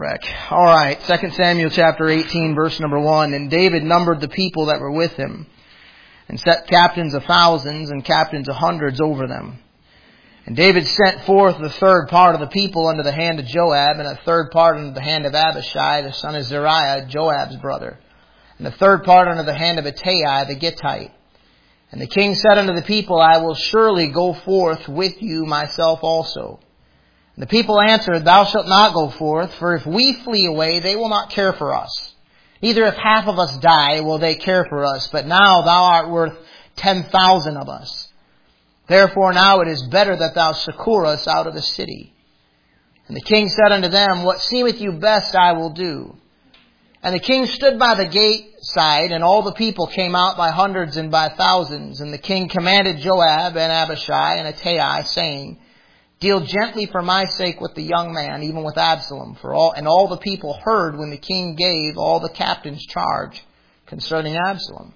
All right, 2 Samuel chapter 18, verse number 1. And David numbered the people that were with him, and set captains of thousands and captains of hundreds over them. And David sent forth the third part of the people under the hand of Joab, and a third part under the hand of Abishai, the son of Zeruiah, Joab's brother, and the third part under the hand of Ittai, the Gittite. And the king said unto the people, I will surely go forth with you myself also. And the people answered, Thou shalt not go forth, for if we flee away, they will not care for us. Neither if half of us die will they care for us, but now thou art worth 10,000 of us. Therefore now it is better that thou succour us out of the city. And the king said unto them, What seemeth you best I will do. And the king stood by the gate side, and all the people came out by hundreds and by thousands. And the king commanded Joab and Abishai and Ittai, saying, Deal gently for my sake with the young man, even with Absalom. And all the people heard when the king gave all the captains charge concerning Absalom.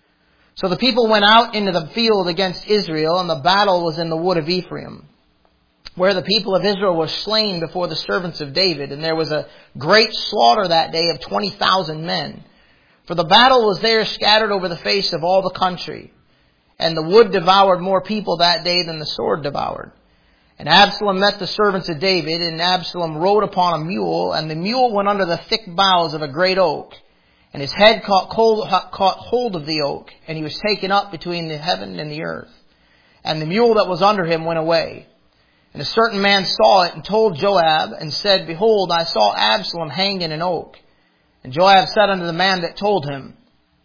So the people went out into the field against Israel, and the battle was in the wood of Ephraim, where the people of Israel were slain before the servants of David. And there was a great slaughter that day of 20,000 men. For the battle was there scattered over the face of all the country. And the wood devoured more people that day than the sword devoured. And Absalom met the servants of David, and Absalom rode upon a mule, and the mule went under the thick boughs of a great oak. And his head caught hold of the oak, and he was taken up between the heaven and the earth. And the mule that was under him went away. And a certain man saw it, and told Joab, and said, Behold, I saw Absalom hanged in an oak. And Joab said unto the man that told him,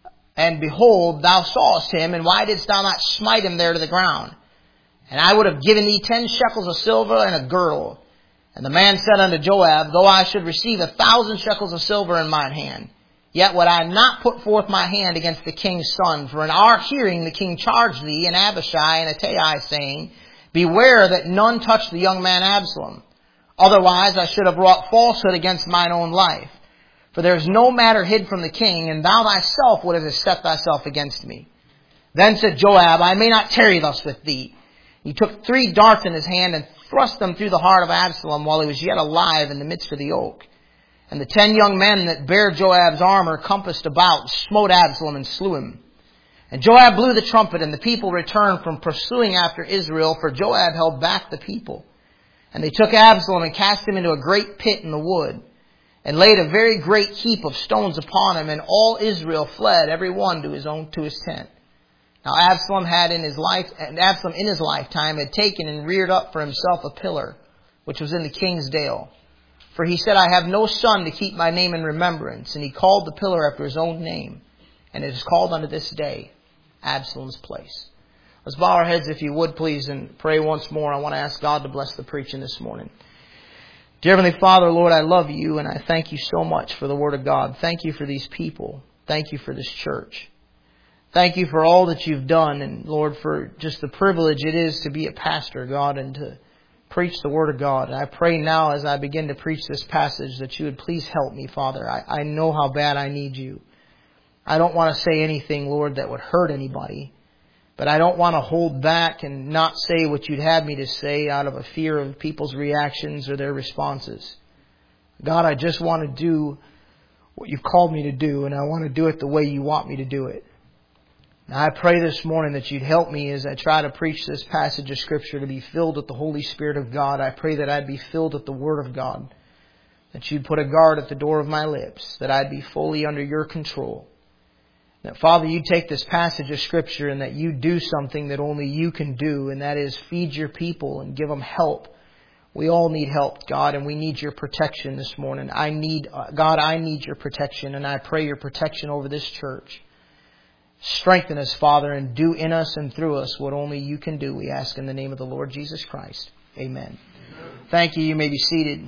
And behold, thou sawest him, and why didst thou not smite him there to the ground? And I would have given thee 10 shekels of silver and a girdle. And the man said unto Joab, Though I should receive 1,000 shekels of silver in mine hand, yet would I not put forth my hand against the king's son. For in our hearing the king charged thee and Abishai and Ittai, saying, Beware that none touch the young man Absalom. Otherwise I should have wrought falsehood against mine own life. For there is no matter hid from the king, and thou thyself wouldst have set thyself against me. Then said Joab, I may not tarry thus with thee. He took 3 darts in his hand and thrust them through the heart of Absalom while he was yet alive in the midst of the oak. And the 10 young men that bare Joab's armor compassed about, smote Absalom and slew him. And Joab blew the trumpet, and the people returned from pursuing after Israel, for Joab held back the people. And they took Absalom and cast him into a great pit in the wood, and laid a very great heap of stones upon him, and all Israel fled, every one to his tent. Now Absalom in his lifetime had taken and reared up for himself a pillar, which was in the king's dale. For he said, I have no son to keep my name in remembrance. And he called the pillar after his own name. And it is called unto this day Absalom's place. Let's bow our heads, if you would, please, and pray once more. I want to ask God to bless the preaching this morning. Dear Heavenly Father, Lord, I love you, and I thank you so much for the Word of God. Thank you for these people. Thank you for this church. Thank you for all that you've done, and Lord, for just the privilege it is to be a pastor, God, and to preach the Word of God. And I pray now as I begin to preach this passage that you would please help me, Father. I know how bad I need you. I don't want to say anything, Lord, that would hurt anybody. But I don't want to hold back and not say what you'd have me to say out of a fear of people's reactions or their responses. God, I just want to do what you've called me to do, and I want to do it the way you want me to do it. Now, I pray this morning that you'd help me as I try to preach this passage of Scripture to be filled with the Holy Spirit of God. I pray that I'd be filled with the Word of God, that you'd put a guard at the door of my lips, that I'd be fully under your control. That, Father, you take this passage of Scripture and that you do something that only you can do, and that is feed your people and give them help. We all need help, God, and we need your protection this morning. God, I need your protection, and I pray your protection over this church. Strengthen us, Father, and do in us and through us what only you can do. We ask in the name of the Lord Jesus Christ. Amen. Thank you. You may be seated.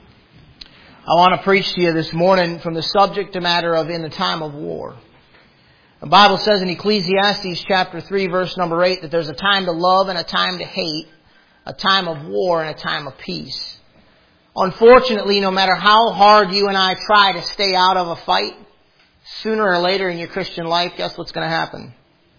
I want to preach to you this morning from the subject matter of in the time of war. The Bible says in Ecclesiastes chapter 3, verse number 8, that there's a time to love and a time to hate, a time of war and a time of peace. Unfortunately, no matter how hard you and I try to stay out of a fight, sooner or later in your Christian life, guess what's going to happen?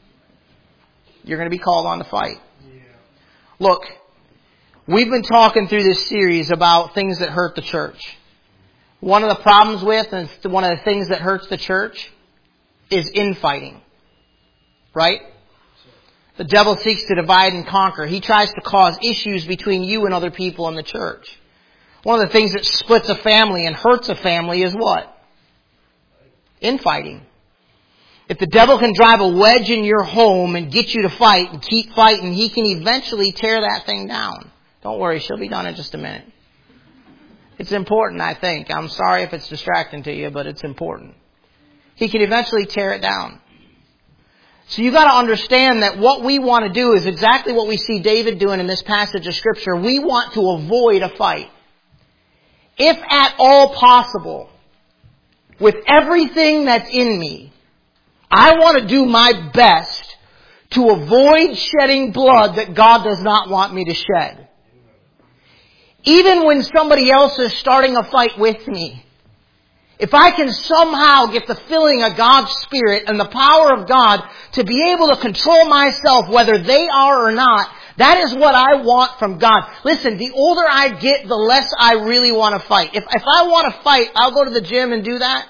You're going to be called on to fight. Yeah. Look, we've been talking through this series about things that hurt the church. One of the problems with, and it's one of the things that hurts the church, is infighting. Right? The devil seeks to divide and conquer. He tries to cause issues between you and other people in the church. One of the things that splits a family and hurts a family is what? Infighting. If the devil can drive a wedge in your home and get you to fight and keep fighting, he can eventually tear that thing down. Don't worry, she'll be done in just a minute. It's important, I think. I'm sorry if it's distracting to you, but it's important. He can eventually tear it down. So you got to understand that what we want to do is exactly what we see David doing in this passage of Scripture. We want to avoid a fight. If at all possible, with everything that's in me, I want to do my best to avoid shedding blood that God does not want me to shed. Even when somebody else is starting a fight with me, if I can somehow get the filling of God's Spirit and the power of God to be able to control myself whether they are or not, that is what I want from God. Listen, the older I get, the less I really want to fight. If I want to fight, I'll go to the gym and do that.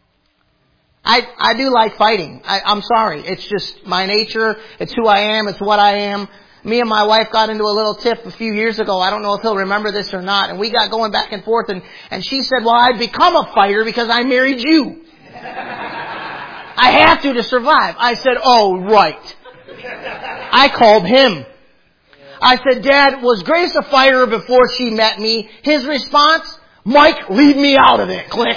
I do like fighting. I'm sorry. It's just my nature. It's who I am. It's what I am. Me and my wife got into a little tiff a few years ago. I don't know if he'll remember this or not. And we got going back and forth. And she said, well, I'd become a fighter because I married you. I have to survive. I said, oh, right. I called him. I said, Dad, was Grace a fighter before she met me? His response, Mike, leave me out of it. Click.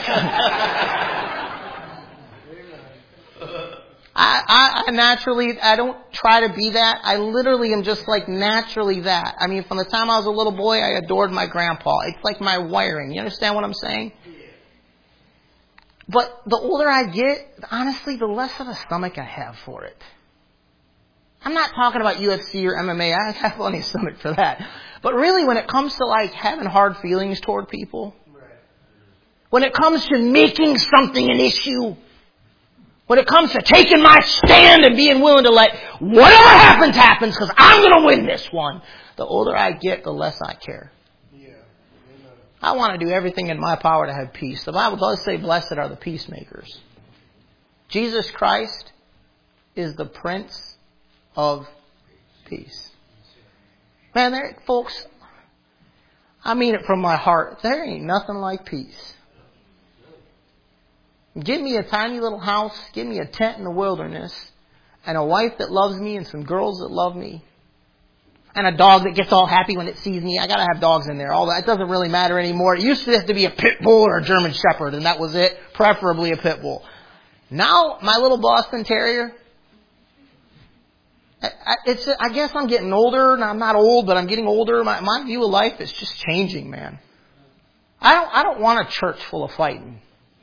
I naturally, I don't try to be that. I literally am just like naturally that. I mean, from the time I was a little boy, I adored my grandpa. It's like my wiring. You understand what I'm saying? But the older I get, honestly, the less of a stomach I have for it. I'm not talking about UFC or MMA. I have plenty of stomach for that. But really, when it comes to like having hard feelings toward people, when it comes to making something an issue, when it comes to taking my stand and being willing to let whatever happens, happens, because I'm going to win this one, the older I get, the less I care. I want to do everything in my power to have peace. The Bible does say, blessed are the peacemakers. Jesus Christ is the Prince of Peace. Man, folks, I mean it from my heart. There ain't nothing like peace. Give me a tiny little house, give me a tent in the wilderness, and a wife that loves me and some girls that love me, and a dog that gets all happy when it sees me. I got to have dogs in there. All that, it doesn't really matter anymore. It used to have to be a pit bull or a German shepherd, and that was it, preferably a pit bull. Now, my little Boston Terrier, I guess I'm getting older, and I'm not old, but I'm getting older. My view of life is just changing, man. I don't want a church full of fighting.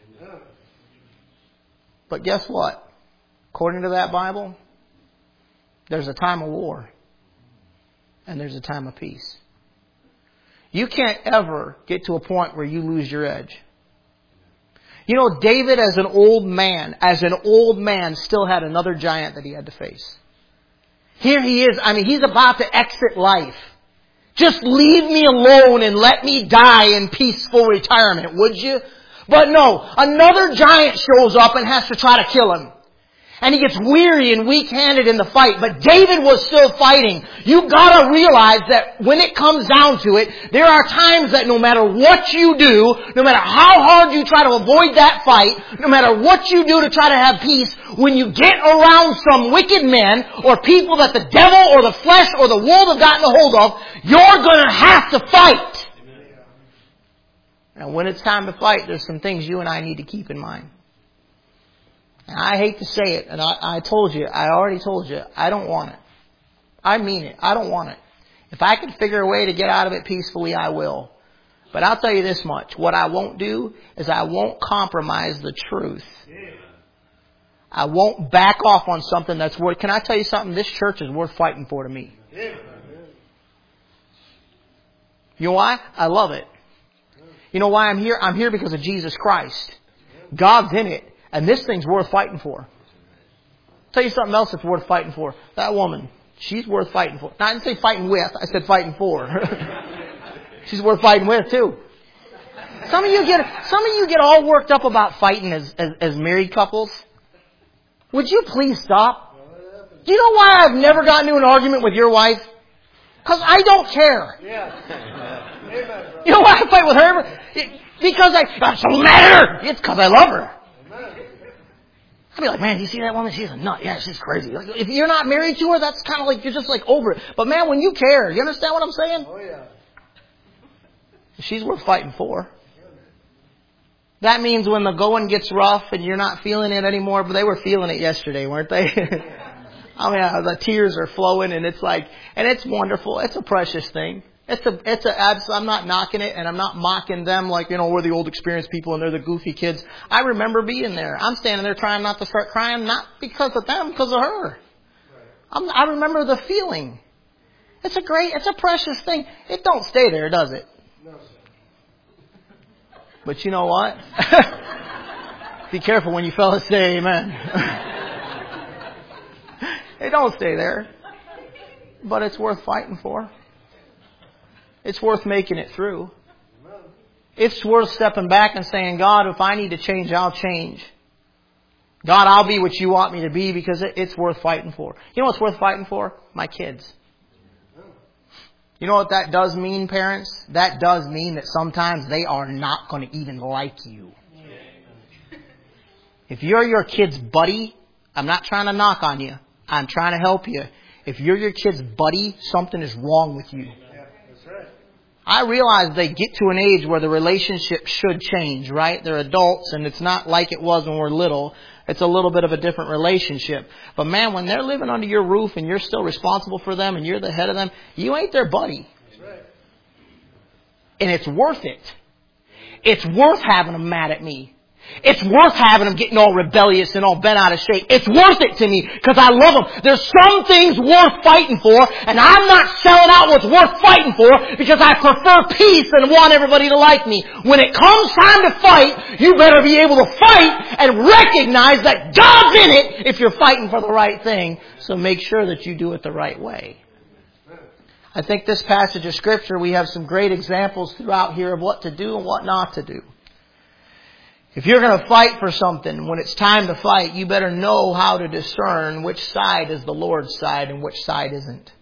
But guess what? According to that Bible, there's a time of war. And there's a time of peace. You can't ever get to a point where you lose your edge. You know, David as an old man, still had another giant that he had to face. Here he is. I mean, he's about to exit life. Just leave me alone and let me die in peaceful retirement, would you? But no, another giant shows up and has to try to kill him. And he gets weary and weak-handed in the fight. But David was still fighting. You gotta realize that when it comes down to it, there are times that no matter what you do, no matter how hard you try to avoid that fight, no matter what you do to try to have peace, when you get around some wicked men or people that the devil or the flesh or the world have gotten a hold of, you're gonna have to fight. And when it's time to fight, there's some things you and I need to keep in mind. And I hate to say it, and I already told you, I don't want it. I mean it. I don't want it. If I could figure a way to get out of it peacefully, I will. But I'll tell you this much. What I won't do is I won't compromise the truth. I won't back off on something that's worth... Can I tell you something? This church is worth fighting for to me. You know why? I love it. You know why I'm here? I'm here because of Jesus Christ. God's in it. And this thing's worth fighting for. I'll tell you something else that's worth fighting for. That woman, she's worth fighting for. Now, I didn't say fighting with. I said fighting for. She's worth fighting with, too. Some of you get all worked up about fighting as married couples. Would you please stop? Do you know why I've never gotten into an argument with your wife? Because I don't care. You know why I fight with her? Because I'm so mad at her. It's because I love her. I'd be like, man, do you see that woman? She's a nut. Yeah, she's crazy. Like, if you're not married to her, that's kind of like, you're just like over it. But man, when you care, you understand what I'm saying? Oh, yeah. She's worth fighting for. That means when the going gets rough and you're not feeling it anymore, but they were feeling it yesterday, weren't they? I mean, the tears are flowing and it's like, and it's wonderful. It's a precious thing. I'm not knocking it and I'm not mocking them like, we're the old experienced people and they're the goofy kids. I remember being there. I'm standing there trying not to start crying, not because of them, because of her. I remember the feeling. It's a precious thing. It don't stay there, does it? No, sir. But you know what? Be careful when you fellas say amen. It don't stay there. But it's worth fighting for. It's worth making it through. It's worth stepping back and saying, God, if I need to change, I'll change. God, I'll be what you want me to be because it's worth fighting for. You know what's worth fighting for? My kids. You know what that does mean, parents? That does mean that sometimes they are not going to even like you. If you're your kid's buddy, I'm not trying to knock on you. I'm trying to help you. If you're your kid's buddy, something is wrong with you. I realize they get to an age where the relationship should change, right? They're adults and it's not like it was when we're little. It's a little bit of a different relationship. But man, when they're living under your roof and you're still responsible for them and you're the head of them, you ain't their buddy. And it's worth it. It's worth having them mad at me. It's worth having them getting all rebellious and all bent out of shape. It's worth it to me because I love them. There's some things worth fighting for, and I'm not selling out what's worth fighting for because I prefer peace and want everybody to like me. When it comes time to fight, you better be able to fight and recognize that God's in it if you're fighting for the right thing. So make sure that you do it the right way. I think this passage of Scripture, we have some great examples throughout here of what to do and what not to do. If you're going to fight for something, when it's time to fight, you better know how to discern which side is the Lord's side and which side isn't.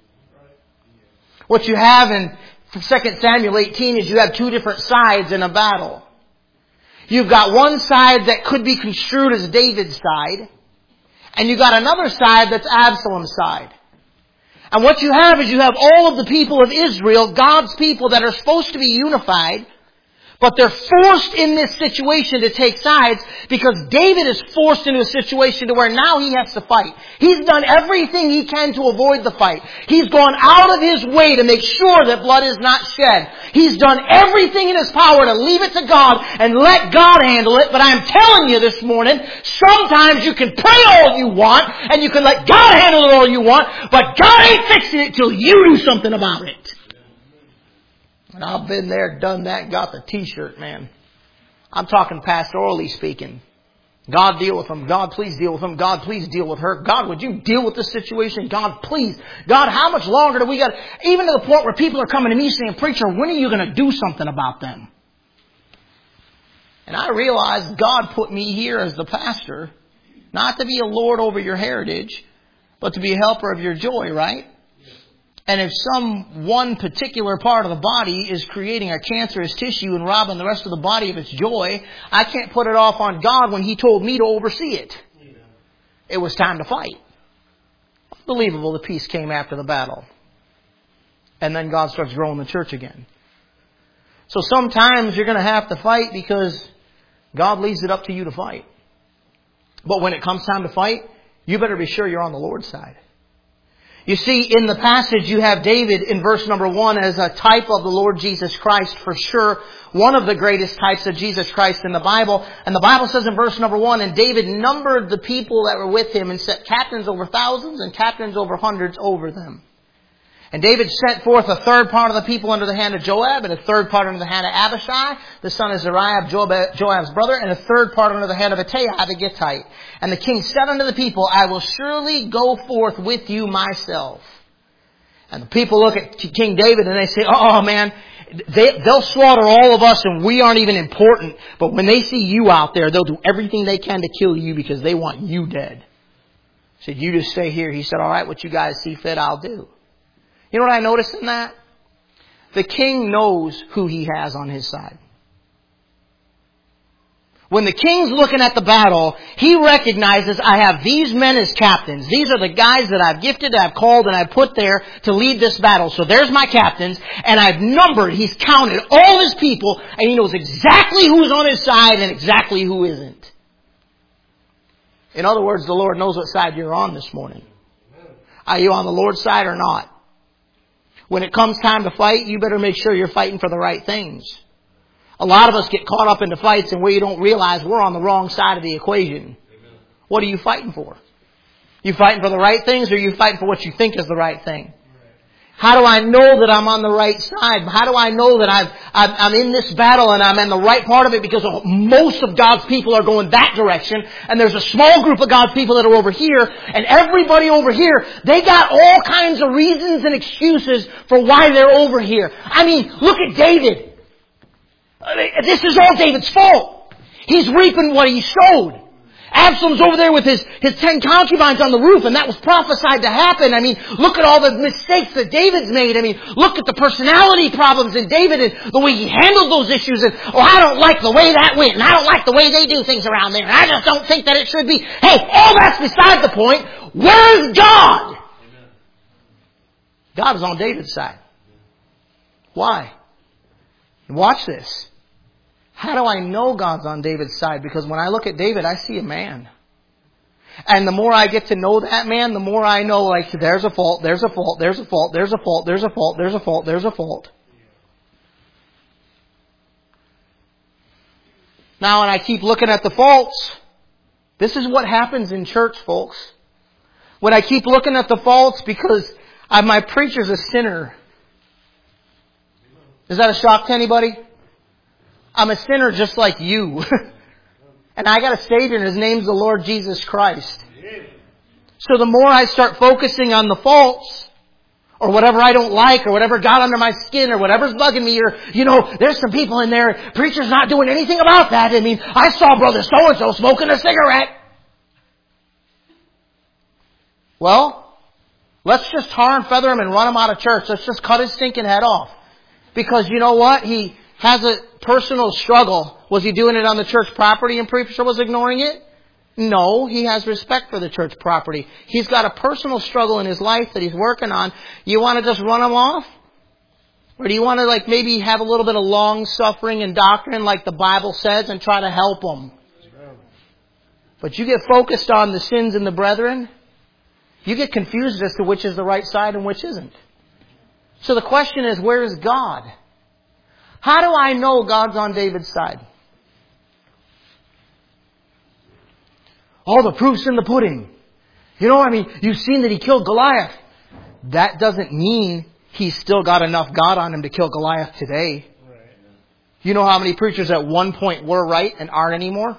What you have in 2 Samuel 18 is you have two different sides in a battle. You've got one side that could be construed as David's side, and you've got another side that's Absalom's side. And what you have is you have all of the people of Israel, God's people that are supposed to be unified, but they're forced in this situation to take sides because David is forced into a situation to where now he has to fight. He's done everything he can to avoid the fight. He's gone out of his way to make sure that blood is not shed. He's done everything in his power to leave it to God and let God handle it. But I'm telling you this morning, sometimes you can pray all you want and you can let God handle it all you want, but God ain't fixing it till you do something about it. And I've been there, done that, got the t-shirt, man. I'm talking pastorally speaking. God, deal with them. God, please deal with them. God, please deal with her. God, would you deal with this situation? God, please. God, how much longer do we got? Even to the point where people are coming to me saying, preacher, when are you going to do something about them? And I realized God put me here as the pastor, not to be a lord over your heritage, but to be a helper of your joy, right? And if one particular part of the body is creating a cancerous tissue and robbing the rest of the body of its joy, I can't put it off on God when He told me to oversee it. It was time to fight. Unbelievable, the peace came after the battle. And then God starts growing the church again. So sometimes you're going to have to fight because God leaves it up to you to fight. But when it comes time to fight, you better be sure you're on the Lord's side. You see, in the passage you have David in verse number 1 as a type of the Lord Jesus Christ, for sure. One of the greatest types of Jesus Christ in the Bible. And the Bible says in verse number 1, and David numbered the people that were with him and set captains over thousands and captains over hundreds over them. And David sent forth a third part of the people under the hand of Joab, and a third part under the hand of Abishai, the son of Zeruiah, Joab's brother, and a third part under the hand of Ittai the Gittite. And the king said unto the people, I will surely go forth with you myself. And the people look at King David and they say, oh man, they'll slaughter all of us and we aren't even important. But when they see you out there, they'll do everything they can to kill you because they want you dead. He said, you just stay here. He said, all right, what you guys see fit, I'll do. You know what I noticed in that? The king knows who he has on his side. When the king's looking at the battle, he recognizes I have these men as captains. These are the guys that I've gifted, I've called, and I've put there to lead this battle. So there's my captains, and I've numbered, he's counted all his people, and he knows exactly who's on his side and exactly who isn't. In other words, the Lord knows what side you're on this morning. Are you on the Lord's side or not? When it comes time to fight, you better make sure you're fighting for the right things. A lot of us get caught up into fights and we don't realize we're on the wrong side of the equation. Amen. What are you fighting for? You fighting for the right things or are you fighting for what you think is the right thing? How do I know that I'm on the right side? How do I know that I'm in this battle and I'm in the right part of it? Because most of God's people are going that direction. And there's a small group of God's people that are over here. And everybody over here, they got all kinds of reasons and excuses for why they're over here. I mean, look at David. This is all David's fault. He's reaping what he sowed. Absalom's over there with his 10 concubines on the roof, and that was prophesied to happen. I mean, look at all the mistakes that David's made. I mean, look at the personality problems in David and the way he handled those issues. And, I don't like the way that went, and I don't like the way they do things around there, and I just don't think that it should be. Hey, all that's beside the point. Where's God? God is on David's side. Why? Watch this. How do I know God's on David's side? Because when I look at David, I see a man. And the more I get to know that man, the more I know, like, there's a fault, there's a fault, there's a fault, there's a fault, there's a fault, there's a fault, there's a fault. Now, when I keep looking at the faults, this is what happens in church, folks. When I keep looking at the faults, because my preacher's a sinner. Is that a shock to anybody? I'm a sinner just like you. And I got a Savior and His name's the Lord Jesus Christ. So the more I start focusing on the faults, or whatever I don't like, or whatever got under my skin, or whatever's bugging me, or, there's some people in there, preacher's not doing anything about that. I mean, I saw brother so-and-so smoking a cigarette. Well, let's just tar and feather him and run him out of church. Let's just cut his stinking head off. Because you know what? He has a personal struggle. Was he doing it on the church property and preacher was ignoring it? No, he has respect for the church property. He's got a personal struggle in his life that he's working on. You want to just run him off? Or do you want to maybe have a little bit of long suffering and doctrine like the Bible says and try to help him? But you get focused on the sins in the brethren, you get confused as to which is the right side and which isn't. So the question is, where is God? How do I know God's on David's side? All the proof's in the pudding. You've seen that he killed Goliath. That doesn't mean he's still got enough God on him to kill Goliath today. Right. You know how many preachers at one point were right and aren't anymore?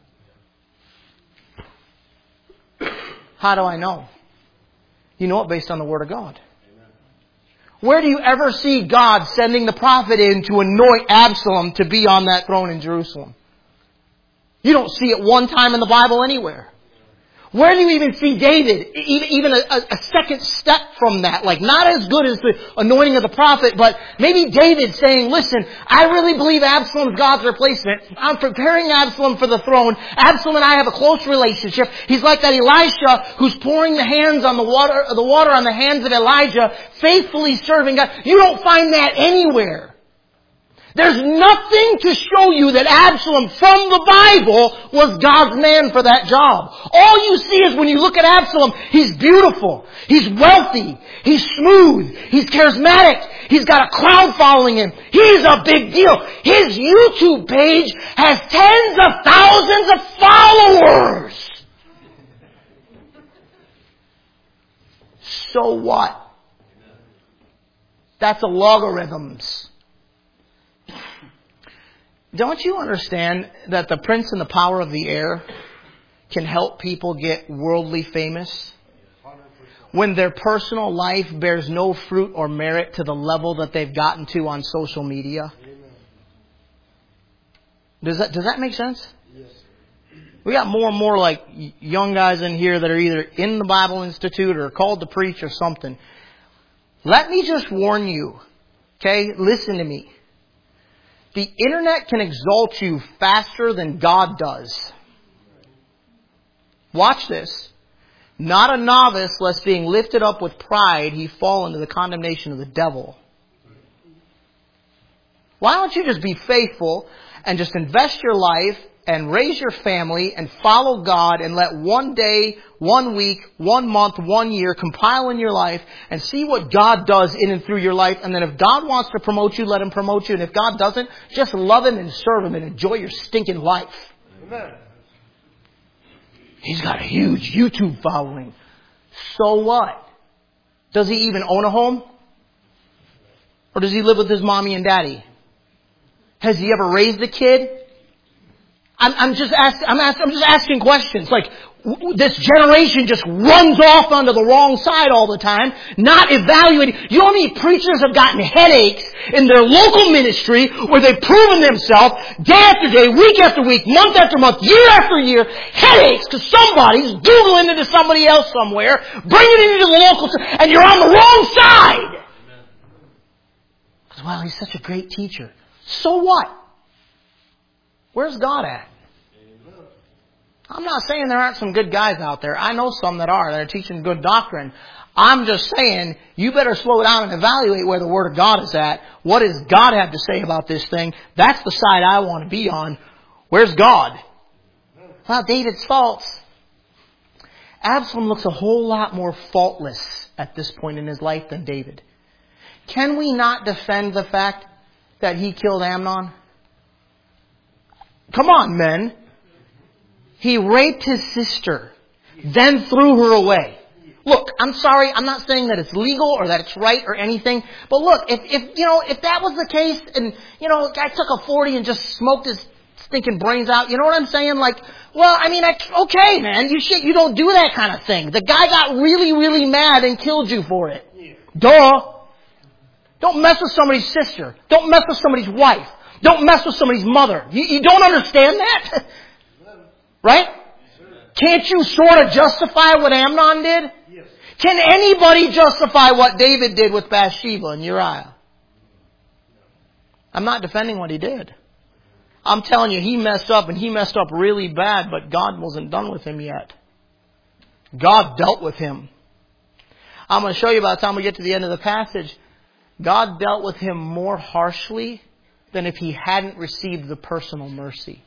How do I know? You know it based on the Word of God. Where do you ever see God sending the prophet in to anoint Absalom to be on that throne in Jerusalem? You don't see it one time in the Bible anywhere. Where do you even see David? Even a second step from that. Like not as good as the anointing of the prophet, but maybe David saying, listen, I really believe Absalom's God's replacement. I'm preparing Absalom for the throne. Absalom and I have a close relationship. He's like that Elisha who's pouring the water on the hands of Elijah, faithfully serving God. You don't find that anywhere. There's nothing to show you that Absalom from the Bible was God's man for that job. All you see is when you look at Absalom, he's beautiful, he's wealthy, he's smooth, he's charismatic, he's got a crowd following him. He's a big deal. His YouTube page has tens of thousands of followers. So what? That's a logarithms. Don't you understand that the prince and the power of the air can help people get worldly famous? when their personal life bears no fruit or merit to the level that they've gotten to on social media? Does that make sense? Yes. We got more and more like young guys in here that are either in the Bible Institute or called to preach or something. Let me just warn you. Okay? Listen to me. The internet can exalt you faster than God does. Watch this. Not a novice, lest being lifted up with pride, he fall into the condemnation of the devil. Why don't you just be faithful and just invest your life and raise your family and follow God and let one day, 1 week, 1 month, 1 year compile in your life and see what God does in and through your life. And then if God wants to promote you, let Him promote you. And if God doesn't, just love Him and serve Him and enjoy your stinking life. Amen. He's got a huge YouTube following. So what? Does he even own a home? Or does he live with his mommy and daddy? Has he ever raised a kid? I'm just asking questions. Like, this generation just runs off onto the wrong side all the time, not evaluating. You know how many preachers have gotten headaches in their local ministry where they've proven themselves day after day, week after week, month after month, year after year, headaches because somebody's doodling into somebody else somewhere, bringing it into the local, and you're on the wrong side. Because, wow, he's such a great teacher. So what? Where's God at? I'm not saying there aren't some good guys out there. I know some that are teaching good doctrine. I'm just saying you better slow down and evaluate where the Word of God is at. What does God have to say about this thing? That's the side I want to be on. Where's God? Well, David's faults. Absalom looks a whole lot more faultless at this point in his life than David. Can we not defend the fact that he killed Amnon? Come on, men. He raped his sister, then threw her away. Look, I'm sorry, I'm not saying that it's legal or that it's right or anything, but look, if that was the case and, a guy took a 40 and just smoked his stinking brains out, you know what I'm saying? Like, well, I mean, okay, man, you don't do that kind of thing. The guy got really, really mad and killed you for it. Duh. Don't mess with somebody's sister. Don't mess with somebody's wife. Don't mess with somebody's mother. You don't understand that? Right? Can't you sort of justify what Amnon did? Yes. Can anybody justify what David did with Bathsheba and Uriah? I'm not defending what he did. I'm telling you, he messed up and he messed up really bad, but God wasn't done with him yet. God dealt with him. I'm going to show you by the time we get to the end of the passage, God dealt with him more harshly than if he hadn't received the personal mercy.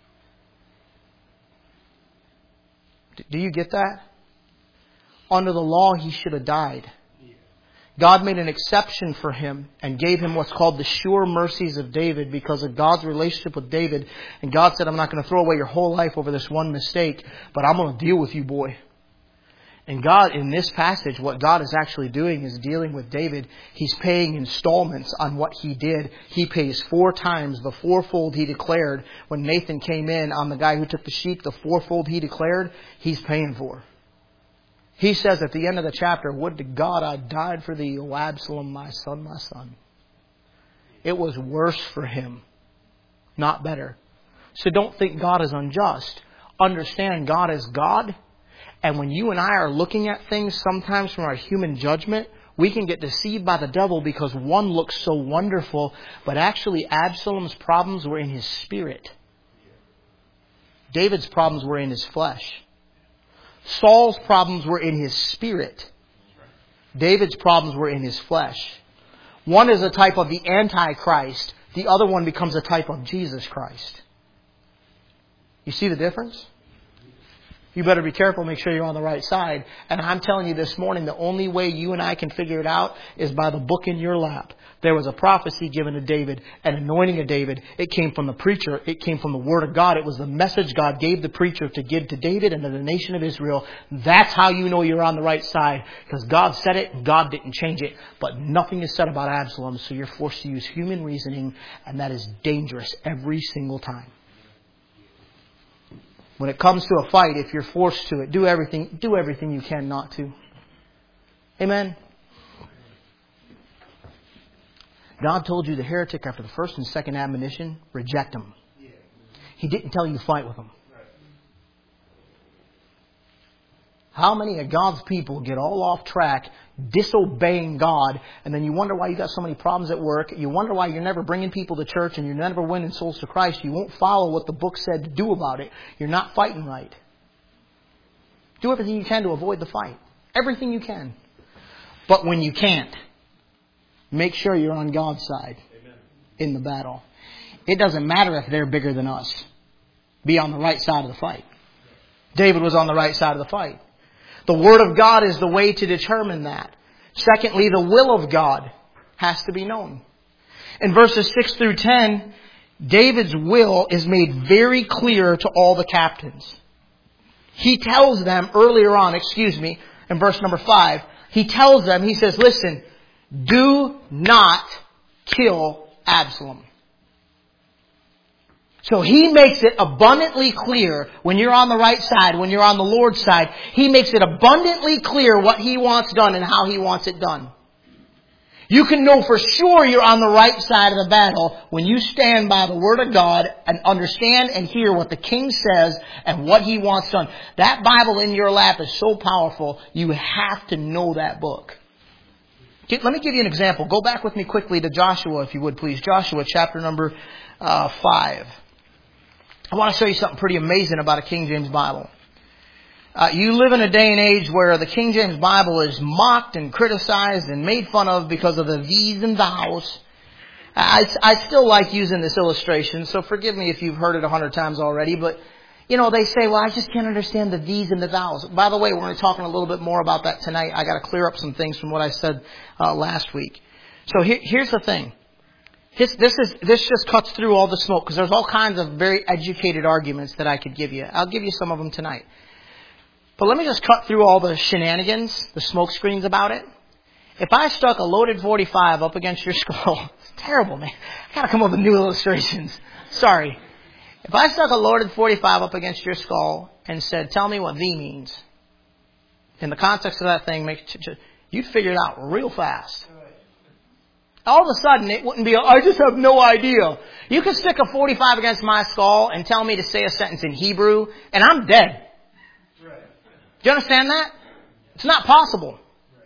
Do you get that? Under the law, he should have died. God made an exception for him and gave him what's called the sure mercies of David because of God's relationship with David. And God said, I'm not going to throw away your whole life over this one mistake, but I'm going to deal with you, boy. And God, in this passage, what God is actually doing is dealing with David. He's paying installments on what he did. He pays 4 times the fourfold he declared. When Nathan came in on the guy who took the sheep, the fourfold he declared, he's paying for. He says at the end of the chapter, would to God I died for thee, O Absalom, my son, my son. It was worse for him, not better. So don't think God is unjust. Understand God is God. And when you and I are looking at things, sometimes from our human judgment, we can get deceived by the devil because one looks so wonderful, but actually Absalom's problems were in his spirit. David's problems were in his flesh. Saul's problems were in his spirit. David's problems were in his flesh. One is a type of the Antichrist. The other one becomes a type of Jesus Christ. You see the difference? You better be careful, make sure you're on the right side. And I'm telling you this morning, the only way you and I can figure it out is by the book in your lap. There was a prophecy given to David, an anointing of David. It came from the preacher. It came from the Word of God. It was the message God gave the preacher to give to David and to the nation of Israel. That's how you know you're on the right side. Because God said it, God didn't change it. But nothing is said about Absalom, so you're forced to use human reasoning, and that is dangerous every single time. When it comes to a fight, if you're forced to it, do everything you can not to. Amen. God told you the heretic after the first and second admonition, reject him. He didn't tell you to fight with him. How many of God's people get all off track, disobeying God, and then you wonder why you got so many problems at work. You wonder why you're never bringing people to church and you're never winning souls to Christ. You won't follow what the book said to do about it. You're not fighting right. Do everything you can to avoid the fight. Everything you can. But when you can't, make sure you're on God's side. Amen. In the battle. It doesn't matter if they're bigger than us. Be on the right side of the fight. David was on the right side of the fight. The Word of God is the way to determine that. Secondly, the will of God has to be known. In verses 6 through 10, David's will is made very clear to all the captains. He tells them earlier on, in verse number 5, he tells them, he says, listen, do not kill Absalom. So he makes it abundantly clear when you're on the right side, when you're on the Lord's side, he makes it abundantly clear what he wants done and how he wants it done. You can know for sure you're on the right side of the battle when you stand by the Word of God and understand and hear what the King says and what he wants done. That Bible in your lap is so powerful, you have to know that book. Let me give you an example. Go back with me quickly to Joshua, if you would please. Joshua chapter number 5. I want to show you something pretty amazing about a King James Bible. You live in a day and age where the King James Bible is mocked and criticized and made fun of because of the these and thous. I still like using this illustration, so forgive me if you've heard it 100 times already, but they say, well, I just can't understand the these and the thous. By the way, we're going to be talking a little bit more about that tonight. I got to clear up some things from what I said last week. So here's the thing. This just cuts through all the smoke because there's all kinds of very educated arguments that I could give you. I'll give you some of them tonight. But let me just cut through all the shenanigans, the smoke screens about it. If I stuck a loaded 45 up against your skull, it's terrible, man. I got to come up with new illustrations. Sorry. If I stuck a loaded 45 up against your skull and said, tell me what thee means, in the context of that thing, you'd figure it out real fast. All of a sudden, it wouldn't be, I just have no idea. You could stick a 45 against my skull and tell me to say a sentence in Hebrew, and I'm dead. Do you understand that? It's not possible.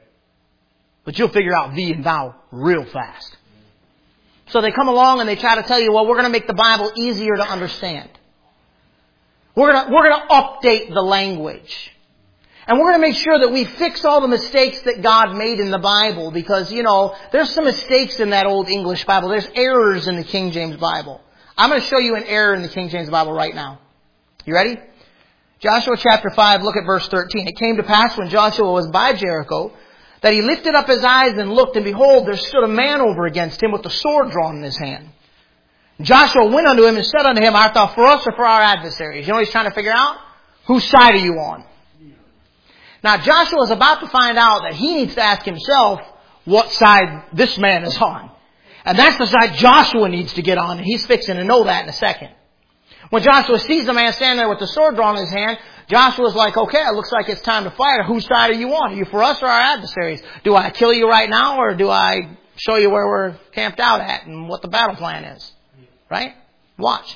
But you'll figure out thee and thou real fast. So they come along and they try to tell you, well, we're going to make the Bible easier to understand. We're going to update the language. And we're going to make sure that we fix all the mistakes that God made in the Bible because, there's some mistakes in that old English Bible. There's errors in the King James Bible. I'm going to show you an error in the King James Bible right now. You ready? Joshua chapter 5, look at verse 13. It came to pass when Joshua was by Jericho that he lifted up his eyes and looked, and behold, there stood a man over against him with a sword drawn in his hand. Joshua went unto him and said unto him, art thou for us or for our adversaries? You know what he's trying to figure out? Whose side are you on? Now Joshua is about to find out that he needs to ask himself what side this man is on. And that's the side Joshua needs to get on, and he's fixing to know that in a second. When Joshua sees the man standing there with the sword drawn in his hand, Joshua's like, okay, it looks like it's time to fight. Whose side are you on? Are you for us or our adversaries? Do I kill you right now or do I show you where we're camped out at and what the battle plan is? Right? Watch.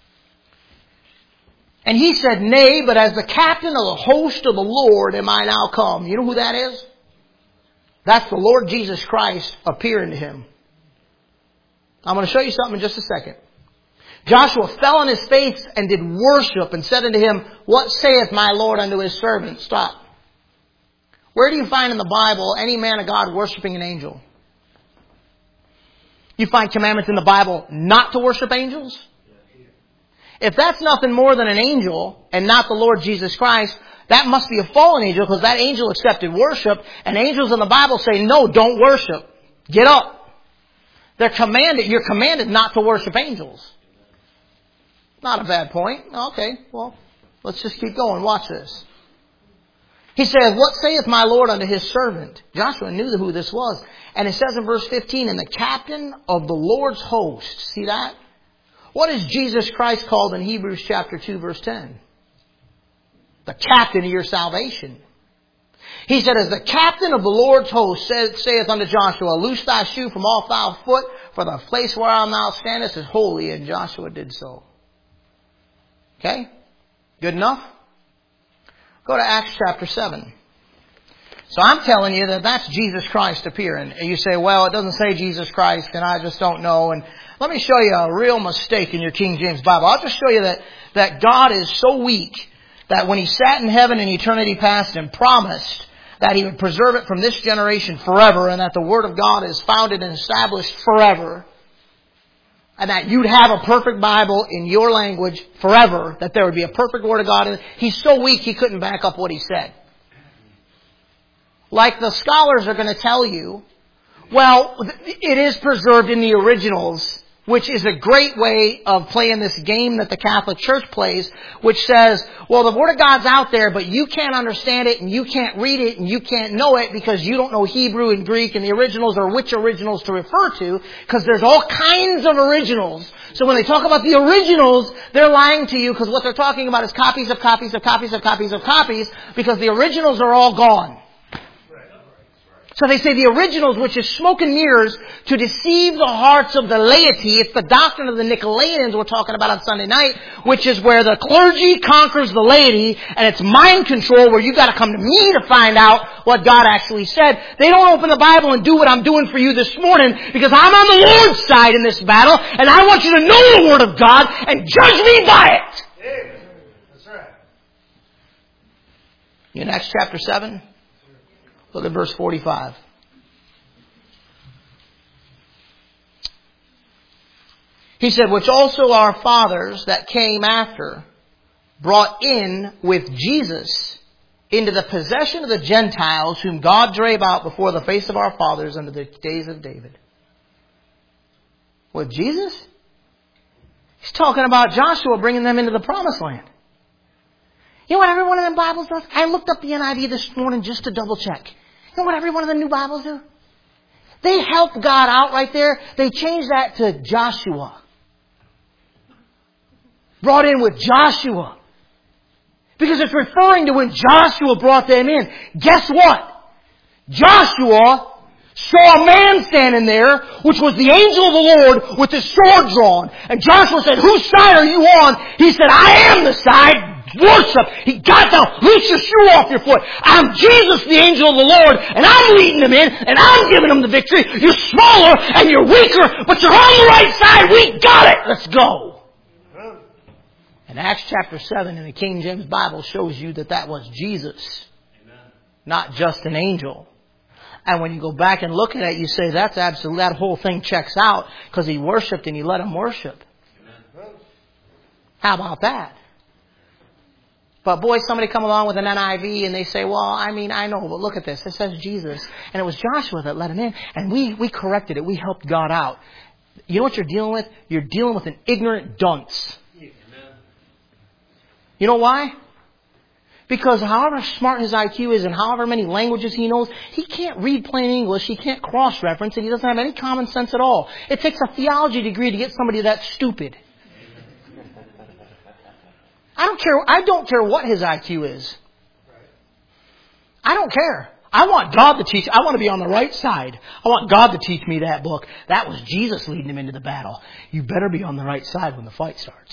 And he said, nay, but as the captain of the host of the Lord am I now come. You know who that is? That's the Lord Jesus Christ appearing to him. I'm going to show you something in just a second. Joshua fell on his face and did worship and said unto him, what saith my Lord unto his servant? Stop. Where do you find in the Bible any man of God worshiping an angel? You find commandments in the Bible not to worship angels? If that's nothing more than an angel and not the Lord Jesus Christ, that must be a fallen angel because that angel accepted worship, and angels in the Bible say, no, don't worship. Get up. You're commanded not to worship angels. Not a bad point. Okay, well, let's just keep going. Watch this. He says, what saith my Lord unto his servant? Joshua knew who this was. And it says in verse 15, and the captain of the Lord's host. See that? What is Jesus Christ called in Hebrews chapter 2 verse 10? The captain of your salvation. He said, as the captain of the Lord's host saith unto Joshua, loose thy shoe from off thy foot, for the place whereon thou standest is holy. And Joshua did so. Okay? Good enough? Go to Acts chapter 7. So I'm telling you that that's Jesus Christ appearing. And you say, well, it doesn't say Jesus Christ and I just don't know. And let me show you a real mistake in your King James Bible. I'll just show you that God is so weak that when He sat in heaven in eternity past and promised that He would preserve it from this generation forever, and that the Word of God is founded and established forever, and that you'd have a perfect Bible in your language forever, that there would be a perfect Word of God in it. He's so weak He couldn't back up what He said. Like the scholars are going to tell you, well, it is preserved in the originals, which is a great way of playing this game that the Catholic Church plays, which says, well, the Word of God's out there, but you can't understand it, and you can't read it, and you can't know it, because you don't know Hebrew and Greek and the originals, or which originals to refer to, because there's all kinds of originals. So when they talk about the originals, they're lying to you, because what they're talking about is copies of copies of copies of copies of copies, because the originals are all gone. So they say the originals, which is smoke and mirrors to deceive the hearts of the laity. It's the doctrine of the Nicolaitans we're talking about on Sunday night, which is where the clergy conquers the laity, and it's mind control where you got to come to me to find out what God actually said. They don't open the Bible and do what I'm doing for you this morning, because I'm on the Lord's side in this battle, and I want you to know the Word of God and judge me by it. Amen. That's right. In Acts chapter 7. Look at verse 45. He said, which also our fathers that came after brought in with Jesus into the possession of the Gentiles, whom God drave out before the face of our fathers under the days of David. With Jesus? He's talking about Joshua bringing them into the promised land. You know what every one of them Bibles does? I looked up the NIV this morning just to double check. You know what every one of the new Bibles do? They help God out right there. They changed that to Joshua. Brought in with Joshua. Because it's referring to when Joshua brought them in. Guess what? Joshua saw a man standing there, which was the angel of the Lord with his sword drawn. And Joshua said, whose side are you on? He said, I am the side. Worship. He got down. Loose your shoe off your foot. I'm Jesus, the angel of the Lord, and I'm leading them in, and I'm giving them the victory. You're smaller and you're weaker, but you're on the right side. We got it. Let's go. And Acts chapter 7 in the King James Bible shows you that was Jesus. Amen. Not just an angel. And when you go back and look at it, you say that's absolute. That whole thing checks out because he worshipped and he let him worship. Amen. How about that? But boy, somebody come along with an NIV and they say, well, I know, but look at this. It says Jesus. And it was Joshua that let him in. And we corrected it. We helped God out. You know what you're dealing with? You're dealing with an ignorant dunce. Amen. You know why? Because however smart his IQ is and however many languages he knows, he can't read plain English, he can't cross-reference, and he doesn't have any common sense at all. It takes a theology degree to get somebody that stupid. I don't care what his IQ is. I don't care. I want God to teach. I want to be on the right side. I want God to teach me that book. That was Jesus leading him into the battle. You better be on the right side when the fight starts.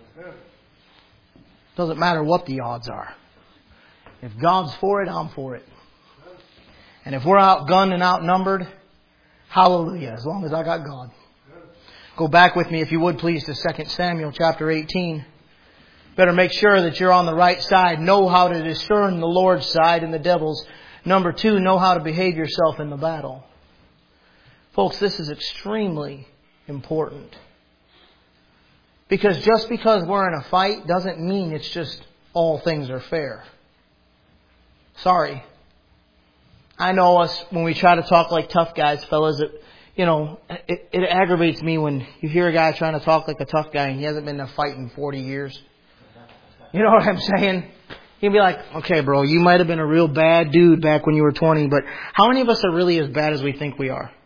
Doesn't matter what the odds are. If God's for it, I'm for it. And if we're outgunned and outnumbered, hallelujah, as long as I got God. Go back with me, if you would please, to 2 Samuel chapter 18. Better make sure that you're on the right side. Know how to discern the Lord's side and the devil's. Number 2, know how to behave yourself in the battle. Folks, this is extremely important. Because just because we're in a fight doesn't mean it's just all things are fair. Sorry. I know us, when we try to talk like tough guys, fellas, it aggravates me when you hear a guy trying to talk like a tough guy and he hasn't been in a fight in 40 years. You know what I'm saying? You'd be like, okay, bro, you might have been a real bad dude back when you were 20, but how many of us are really as bad as we think we are?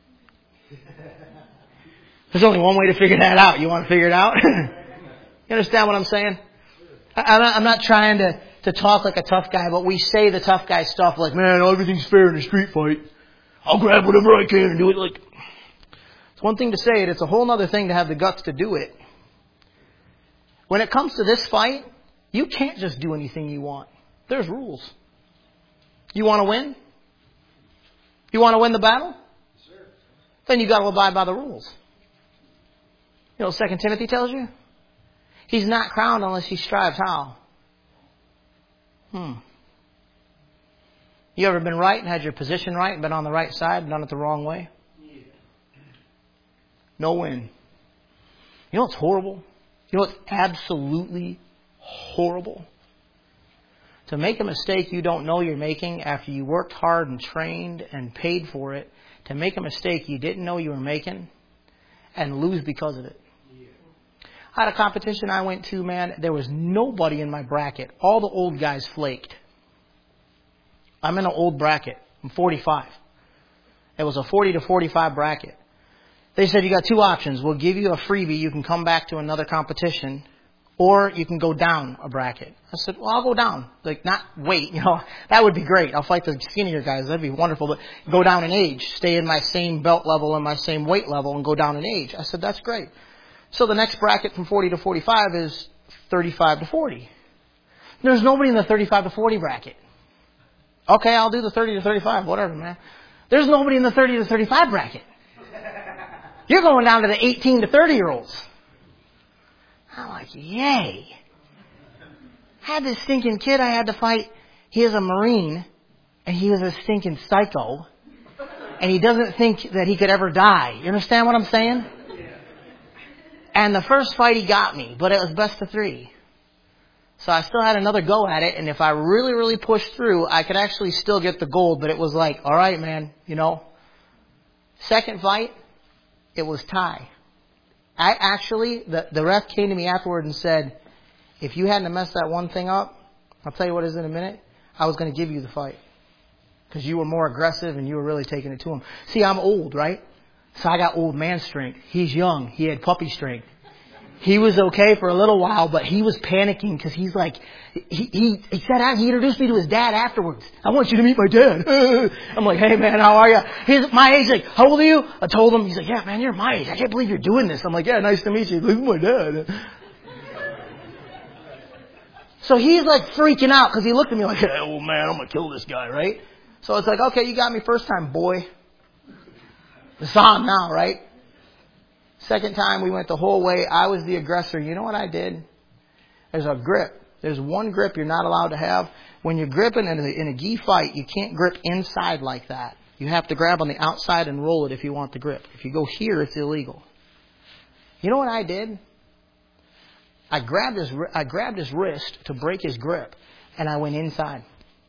There's only one way to figure that out. You want to figure it out? You understand what I'm saying? I'm not trying to talk like a tough guy, but we say the tough guy stuff like, man, everything's fair in a street fight. I'll grab whatever I can and do it. Like, it's one thing to say it. It's a whole other thing to have the guts to do it. When it comes to this fight, you can't just do anything you want. There's rules. You want to win? You want to win the battle? Sure. Then you got to abide by the rules. You know what 2 Timothy tells you? He's not crowned unless he strives how? You ever been right and had your position right and been on the right side and done it the wrong way? Yeah. No win. You know what's horrible? You know what's absolutely horrible? To make a mistake you don't know you're making after you worked hard and trained and paid for it. To make a mistake you didn't know you were making and lose because of it. Yeah. I had a competition I went to, man. There was nobody in my bracket. All the old guys flaked. I'm in an old bracket. I'm 45. It was a 40 to 45 bracket. They said, you got two options. We'll give you a freebie. You can come back to another competition. Or you can go down a bracket. I said, well, I'll go down. Like, not wait, that would be great. I'll fight the skinnier guys. That'd be wonderful. But go down in age. Stay in my same belt level and my same weight level and go down in age. I said, that's great. So the next bracket from 40 to 45 is 35 to 40. There's nobody in the 35 to 40 bracket. Okay, I'll do the 30 to 35, whatever, man. There's nobody in the 30 to 35 bracket. You're going down to the 18 to 30-year-olds. I'm like, yay. I had this stinking kid I had to fight. He is a Marine, and he was a stinking psycho, and he doesn't think that he could ever die. You understand what I'm saying? And the first fight he got me, but it was best of 3. So I still had another go at it, and if I really, really pushed through, I could actually still get the gold, but it was like, all right, man, Second fight, it was tie. I actually, the ref came to me afterward and said, if you hadn't messed that one thing up, I'll tell you what it is in a minute, I was going to give you the fight. Because you were more aggressive and you were really taking it to him. See, I'm old, right? So I got old man strength. He's young. He had puppy strength. He was okay for a little while, but he was panicking because he's like, he said, he introduced me to his dad afterwards. I want you to meet my dad. I'm like, hey man, how are you? He's my age. Like, how old are you? I told him. He's like, yeah man, you're my age. I can't believe you're doing this. I'm like, yeah, nice to meet you. This is my dad. So he's like freaking out because he looked at me like, hey, old man, I'm going to kill this guy, right? So it's like, okay, you got me first time, boy. It's on now, right? Second time we went the whole way. I was the aggressor. You know what I did? There's a grip. There's one grip you're not allowed to have. When you're gripping in a gi fight, you can't grip inside like that. You have to grab on the outside and roll it if you want the grip. If you go here, it's illegal. You know what I did? I grabbed his wrist to break his grip, and I went inside.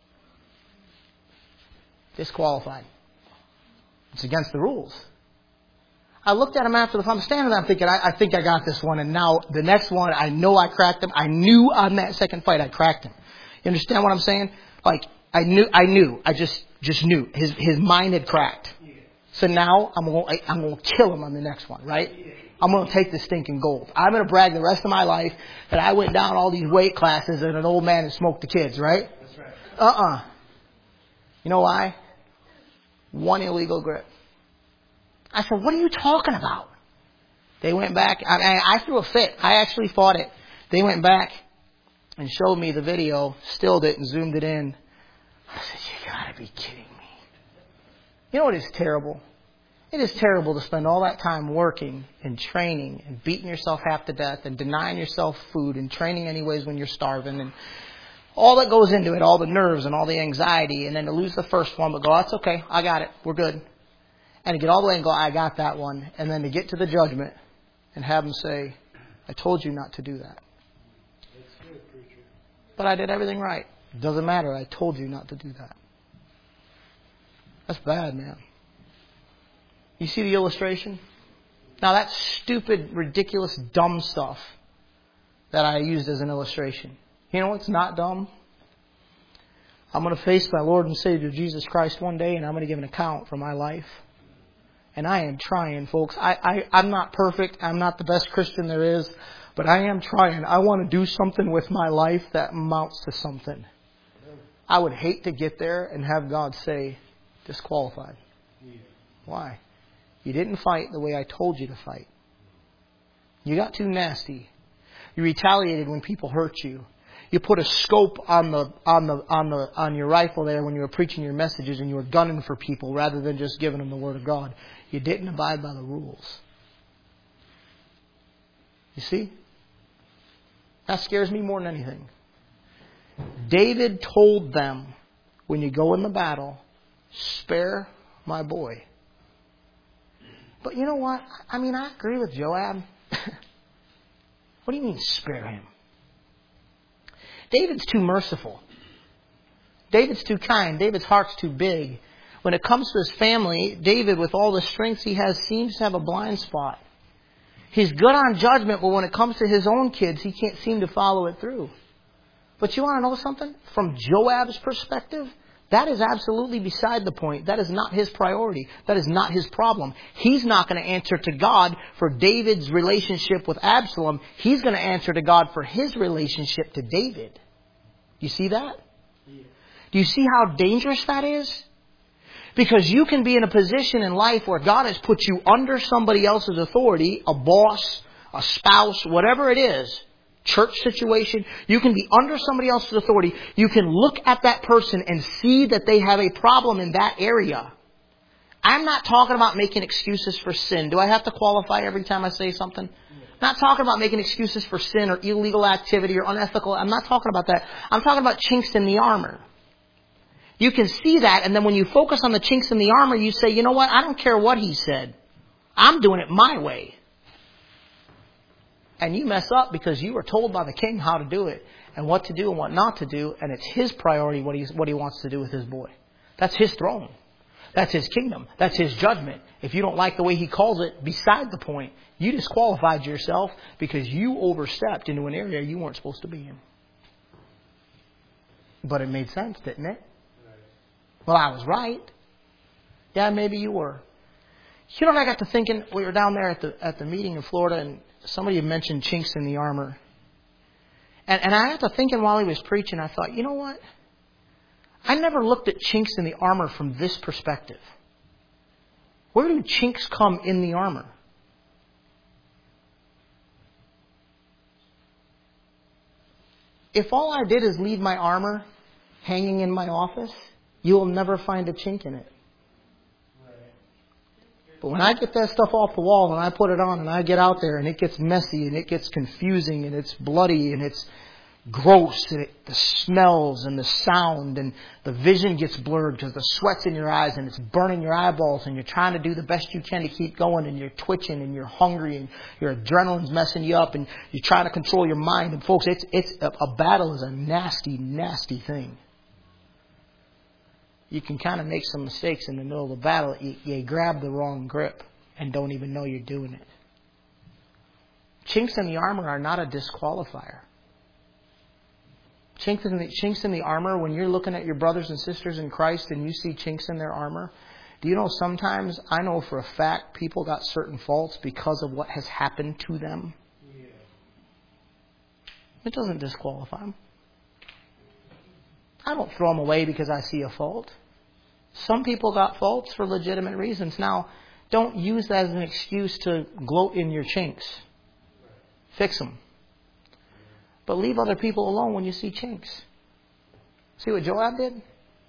Disqualified. It's against the rules. I looked at him after the fight. I'm standing there, I'm thinking, I think I got this one. And now the next one, I know I cracked him. I knew on that second fight I cracked him. You understand what I'm saying? Like, I knew. I just knew. His mind had cracked. So now I'm going to kill him on the next one, right? I'm going to take the stinking gold. I'm going to brag the rest of my life that I went down all these weight classes and an old man and smoked the kids, right? That's right. You know why? One illegal grip. I said, what are you talking about? They went back. I threw a fit. I actually fought it. They went back and showed me the video, stilled it and zoomed it in. I said, you gotta be kidding me. You know what is terrible? It is terrible to spend all that time working and training and beating yourself half to death and denying yourself food and training anyways when you're starving and all that goes into it, all the nerves and all the anxiety, and then to lose the first one but go, that's okay, I got it, we're good. And to get all the way and go, I got that one. And then to get to the judgment and have them say, I told you not to do that. That's good, preacher. But I did everything right. It doesn't matter. I told you not to do that. That's bad, man. You see the illustration? Now that's stupid, ridiculous, dumb stuff that I used as an illustration. You know what's not dumb? I'm going to face my Lord and Savior Jesus Christ one day and I'm going to give an account for my life. And I am trying, folks. I'm not perfect. I'm not the best Christian there is. But I am trying. I want to do something with my life that amounts to something. I would hate to get there and have God say, disqualified. Why? You didn't fight the way I told you to fight. You got too nasty. You retaliated when people hurt you. You put a scope on your rifle there when you were preaching your messages, and you were gunning for people rather than just giving them the Word of God. You didn't abide by the rules. You see? That scares me more than anything. David told them, when you go in the battle, spare my boy. But you know what? I mean, I agree with Joab. What do you mean, spare him? David's too merciful. David's too kind. David's heart's too big. When it comes to his family, David, with all the strengths he has, seems to have a blind spot. He's good on judgment, but when it comes to his own kids, he can't seem to follow it through. But you want to know something? From Joab's perspective, that is absolutely beside the point. That is not his priority. That is not his problem. He's not going to answer to God for David's relationship with Absalom. He's going to answer to God for his relationship to David. You see that? Do you see how dangerous that is? Because you can be in a position in life where God has put you under somebody else's authority, a boss, a spouse, whatever it is, church situation. You can be under somebody else's authority. You can look at that person and see that they have a problem in that area. I'm not talking about making excuses for sin. Do I have to qualify every time I say something? I'm not talking about making excuses for sin or illegal activity or unethical. I'm not talking about that. I'm talking about chinks in the armor. You can see that, and then when you focus on the chinks in the armor, you say, you know what? I don't care what he said. I'm doing it my way. And you mess up because you were told by the king how to do it and what to do and what not to do, and it's his priority what he wants to do with his boy. That's his throne. That's his kingdom. That's his judgment. If you don't like the way he calls it, beside the point, you disqualified yourself because you overstepped into an area you weren't supposed to be in. But it made sense, didn't it? Well, I was right. Yeah, maybe you were. You know what I got to thinking? We were down there at the meeting in Florida, and somebody had mentioned chinks in the armor. And I got to thinking while he was preaching, I thought, you know what? I never looked at chinks in the armor from this perspective. Where do chinks come in the armor? If all I did is leave my armor hanging in my office, you will never find a chink in it. But when I get that stuff off the wall and I put it on and I get out there and it gets messy and it gets confusing and it's bloody and it's gross and the smells and the sound and the vision gets blurred because the sweat's in your eyes and it's burning your eyeballs and you're trying to do the best you can to keep going and you're twitching and you're hungry and your adrenaline's messing you up and you're trying to control your mind. And folks, a battle is a nasty, nasty thing. You can kind of make some mistakes in the middle of the battle. You grab the wrong grip and don't even know you're doing it. Chinks in the armor are not a disqualifier. Chinks in the armor, when you're looking at your brothers and sisters in Christ and you see chinks in their armor, do you know sometimes, I know for a fact, people got certain faults because of what has happened to them? Yeah. It doesn't disqualify them. I don't throw them away because I see a fault. Some people got faults for legitimate reasons. Now, don't use that as an excuse to gloat in your chinks. Fix them. But leave other people alone when you see chinks. See what Joab did?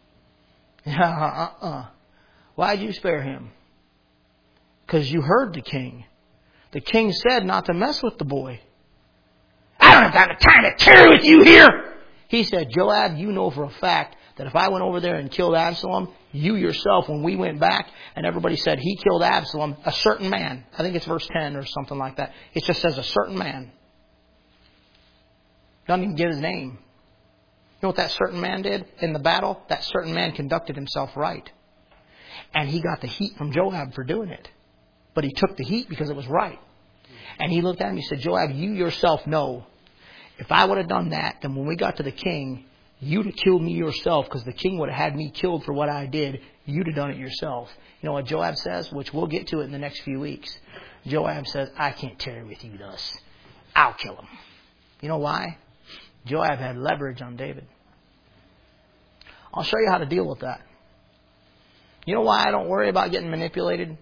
Why'd you spare him? Because you heard the king. The king said not to mess with the boy. I don't have time to tarry with you here. He said, Joab, you know for a fact that if I went over there and killed Absalom, you yourself, when we went back and everybody said he killed Absalom, a certain man, I think it's verse 10 or something like that. It just says a certain man. Doesn't even give his name. You know what that certain man did in the battle? That certain man conducted himself right. And he got the heat from Joab for doing it. But he took the heat because it was right. And he looked at him and he said, Joab, you yourself know, if I would have done that, then when we got to the king, you'd have killed me yourself because the king would have had me killed for what I did. You'd have done it yourself. You know what Joab says, which we'll get to it in the next few weeks. Joab says, I can't tarry with you thus. I'll kill him. You know why? Joab had leverage on David. I'll show you how to deal with that. You know why I don't worry about getting manipulated?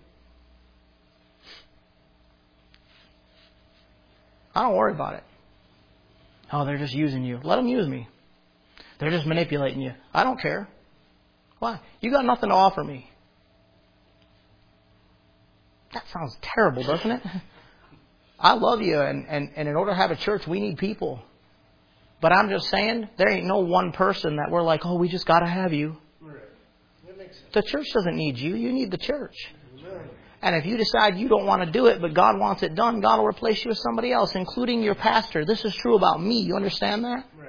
I don't worry about it. Oh, they're just using you. Let them use me. They're just manipulating you. I don't care. Why? You got nothing to offer me. That sounds terrible, doesn't it? I love you, and in order to have a church, we need people. But I'm just saying, there ain't no one person that we're like, oh, we just got to have you. Right. That makes sense. The church doesn't need you. You need the church. Amen. And if you decide you don't want to do it, but God wants it done, God will replace you with somebody else, including your pastor. This is true about me. You understand that? Right.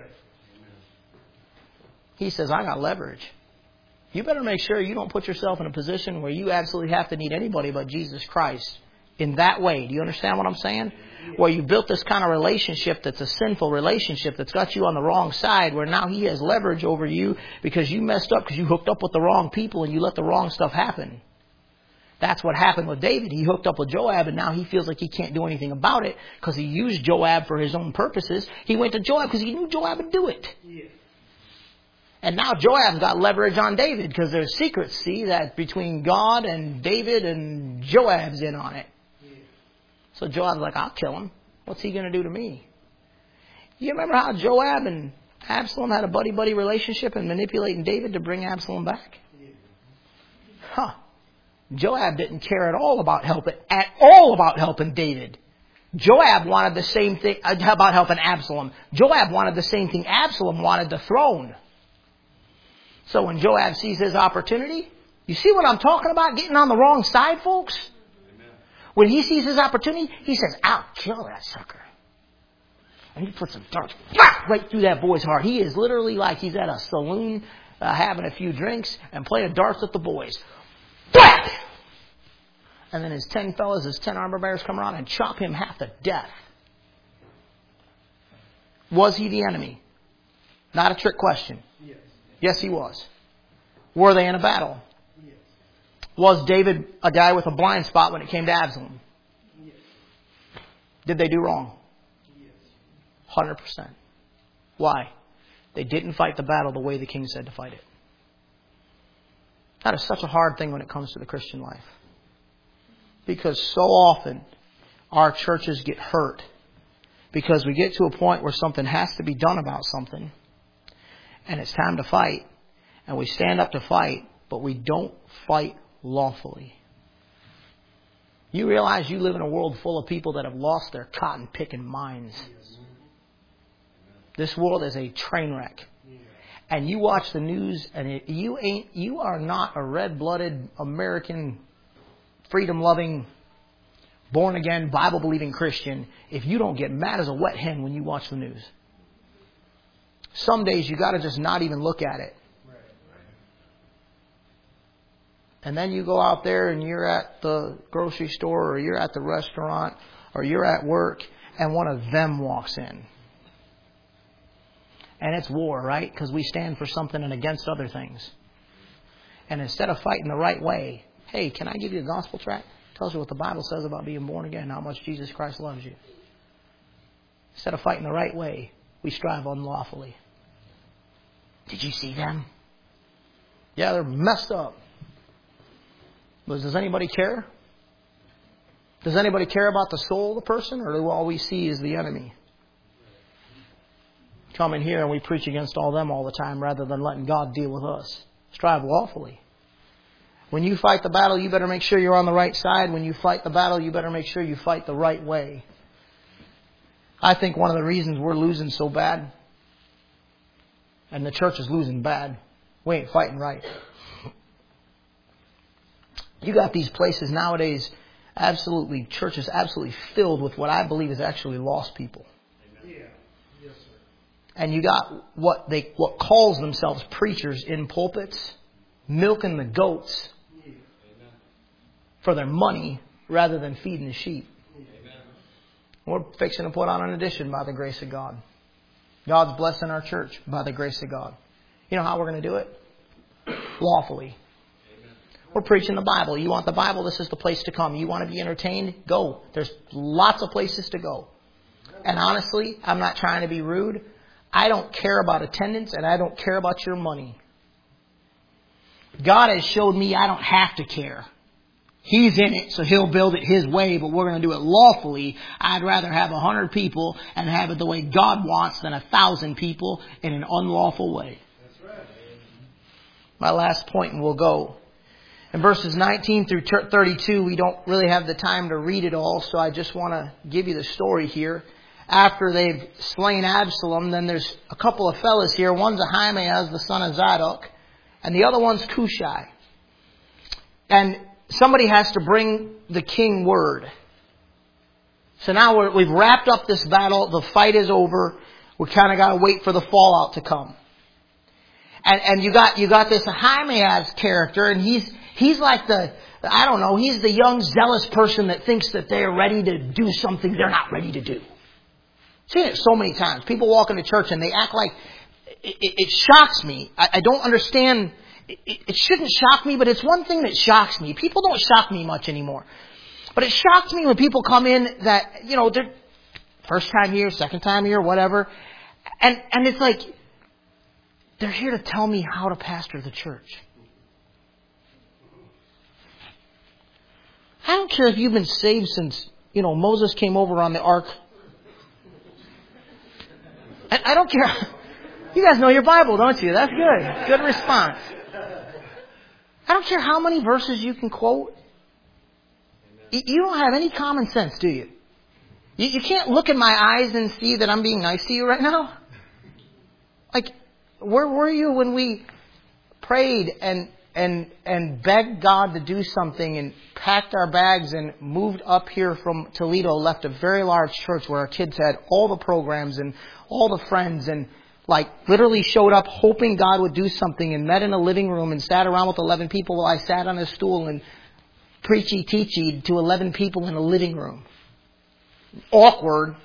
He says, I got leverage. You better make sure you don't put yourself in a position where you absolutely have to need anybody but Jesus Christ in that way. Do you understand what I'm saying? Where you built this kind of relationship that's a sinful relationship that's got you on the wrong side, where now he has leverage over you because you messed up because you hooked up with the wrong people and you let the wrong stuff happen. That's what happened with David. He hooked up with Joab, and now he feels like he can't do anything about it because he used Joab for his own purposes. He went to Joab because he knew Joab would do it. Yeah. And now Joab's got leverage on David because there's secrets, see, that between God and David, and Joab's in on it. Yeah. So Joab's like, I'll kill him. What's he going to do to me? You remember how Joab and Absalom had a buddy-buddy relationship and manipulating David to bring Absalom back? Yeah. Huh. Joab didn't care at all about helping David. Joab wanted the same thing about helping Absalom. Joab wanted the same thing Absalom wanted, the throne. So when Joab sees his opportunity, you see what I'm talking about? Getting on the wrong side, folks? Amen. When he sees his opportunity, he says, I'll kill that sucker. And he puts some darts right through that boy's heart. He is literally like he's at a saloon having a few drinks and playing darts with the boys. Whack! And then his 10 fellas, his 10 armor bearers come around and chop him half to death. Was he the enemy? Not a trick question. Yes. Yes, he was. Were they in a battle? Yes. Was David a guy with a blind spot when it came to Absalom? Yes. Did they do wrong? Yes. 100%. Why? They didn't fight the battle the way the king said to fight it. That is such a hard thing when it comes to the Christian life. Because so often our churches get hurt because we get to a point where something has to be done about something. And it's time to fight. And we stand up to fight, but we don't fight lawfully. You realize you live in a world full of people that have lost their cotton-picking minds. This world is a train wreck. And you watch the news, and you are not a red-blooded American, freedom-loving, born-again, Bible-believing Christian if you don't get mad as a wet hen when you watch the news. Some days you got to just not even look at it. And then you go out there and you're at the grocery store or you're at the restaurant or you're at work and one of them walks in. And it's war, right? Because we stand for something and against other things. And instead of fighting the right way, hey, can I give you a gospel tract? Tells you what the Bible says about being born again, how much Jesus Christ loves you. Instead of fighting the right way, we strive unlawfully. Did you see them? Yeah, they're messed up. But does anybody care? Does anybody care about the soul of the person? Or do all we see is the enemy? Come in here and we preach against all them all the time rather than letting God deal with us. Strive lawfully. When you fight the battle, you better make sure you're on the right side. When you fight the battle, you better make sure you fight the right way. I think one of the reasons we're losing so bad, and the church is losing bad, we ain't fighting right. You got these places nowadays, churches absolutely filled with what I believe is actually lost people. Yeah. Yes, sir. And you got what calls themselves preachers in pulpits, milking the goats for their money rather than feeding the sheep. We're fixing to put on an addition by the grace of God. God's blessing our church by the grace of God. You know how we're going to do it? Lawfully. We're preaching the Bible. You want the Bible? This is the place to come. You want to be entertained? Go. There's lots of places to go. and honestly, I'm not trying to be rude, I don't care about attendance and I don't care about your money. God has showed me I don't have to care. He's in it, so He'll build it His way, but we're going to do it lawfully. I'd rather have 100 people and have it the way God wants than 1,000 people in an unlawful way. That's right. My last point, and we'll go. In verses 19 through 32, we don't really have the time to read it all, so I just want to give you the story here. After they've slain Absalom, then there's a couple of fellas here. One's Ahimaaz, the son of Zadok, and the other one's Cushai. And somebody has to bring the king word. So now we've wrapped up this battle. The fight is over. We kind of got to wait for the fallout to come. And you got this Ahimaaz character, and he's like he's the young zealous person that thinks that they're ready to do something they're not ready to do. I've seen it so many times. People walk into church and they act like it shocks me. I don't understand. It shouldn't shock me, but it's one thing that shocks me. People don't shock me much anymore. But it shocks me when people come in that, they're first time here, second time here, whatever. And it's like, they're here to tell me how to pastor the church. I don't care if you've been saved since, Moses came over on the ark. I don't care. You guys know your Bible, don't you? That's good. Good response. I don't care how many verses you can quote. You don't have any common sense, do you? You can't look in my eyes and see that I'm being nice to you right now. Like, where were you when we prayed and begged God to do something and packed our bags and moved up here from Toledo, left a very large church where our kids had all the programs and all the friends, and literally showed up hoping God would do something, and met in a living room and sat around with 11 people while I sat on a stool and preachy-teachy to 11 people in a living room. Awkward.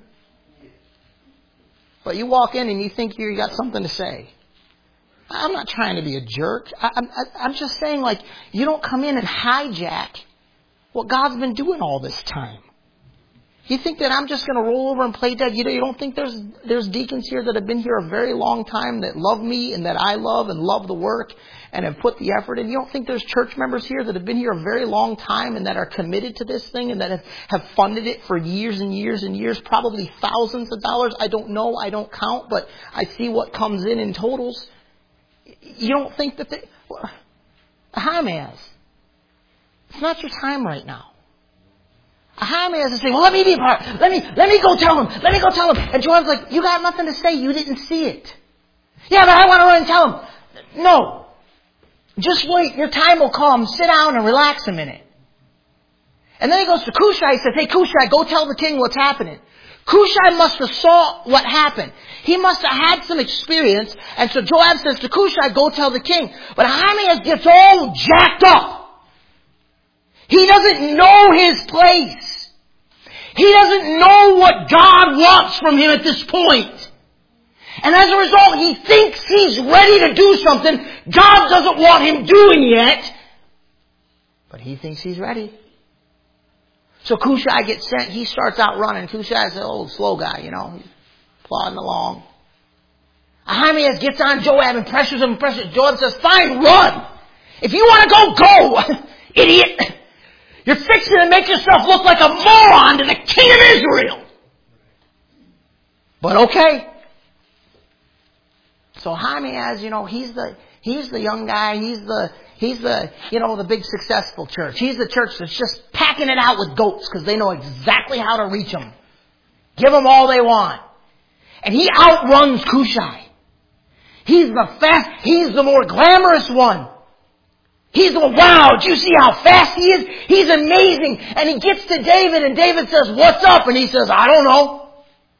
But you walk in and you think you got something to say. I'm not trying to be a jerk. I'm just saying, you don't come in and hijack what God's been doing all this time. You think that I'm just going to roll over and play dead? You don't think there's deacons here that have been here a very long time that love me and that I love and love the work and have put the effort in? You don't think there's church members here that have been here a very long time and that are committed to this thing and that have funded it for years and years and years, probably thousands of dollars? I don't know. I don't count, but I see what comes in totals. You don't think that Ahimaaz, it's not your time right now. Ahimaaz is saying, well, let me be a part. Let me go tell him. Let me go tell him. And Joab's like, you got nothing to say. You didn't see it. Yeah, but I want to run and tell him. No. Just wait. Your time will come. Sit down and relax a minute. And then he goes to Cushai. He says, hey, Cushai, go tell the king what's happening. Cushai must have saw what happened. He must have had some experience. And so Joab says to Cushai, go tell the king. But Ahimaaz gets all jacked up. He doesn't know his place. He doesn't know what God wants from him at this point. And as a result, he thinks he's ready to do something God doesn't want him doing yet. But he thinks he's ready. So Cushai gets sent. He starts out running. Cushai's an old slow guy, he's plodding along. Ahimaaz gets on Joab and pressures him. Joab says, fine, run. If you want to go, idiot. You're fixing to make yourself look like a moron to the king of Israel. But okay. So Ahimaaz, he's the young guy. He's the big successful church. He's the church that's just packing it out with goats because they know exactly how to reach them. Give them all they want. And he outruns Cushai. He's the more glamorous one. He's the one, wow, do you see how fast he is? He's amazing. And he gets to David and David says, what's up? And he says, I don't know.